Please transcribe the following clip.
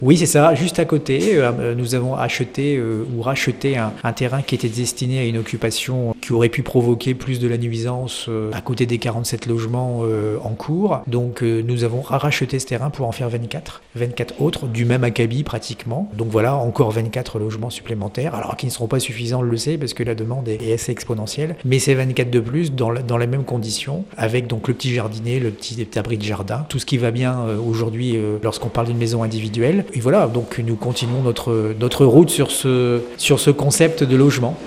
Oui, c'est ça, juste à côté. Nous avons acheté ou racheté un terrain qui était destiné à une occupation qui aurait pu provoquer plus de la nuisance à côté des 47 logements en cours. Donc nous avons racheté ce terrain pour en faire 24 autres, du même acabit pratiquement. Donc voilà, encore 24 logements supplémentaires, alors qui ne seront pas suffisants, on le sait, parce que la demande est assez exponentielle. Mais c'est 24 de plus dans les mêmes conditions, avec donc le petit jardinet, le petit abri de jardin, tout ce qui va bien aujourd'hui lorsqu'on parle d'une maison individuelle. Et voilà, donc nous continuons notre route sur ce concept de logement.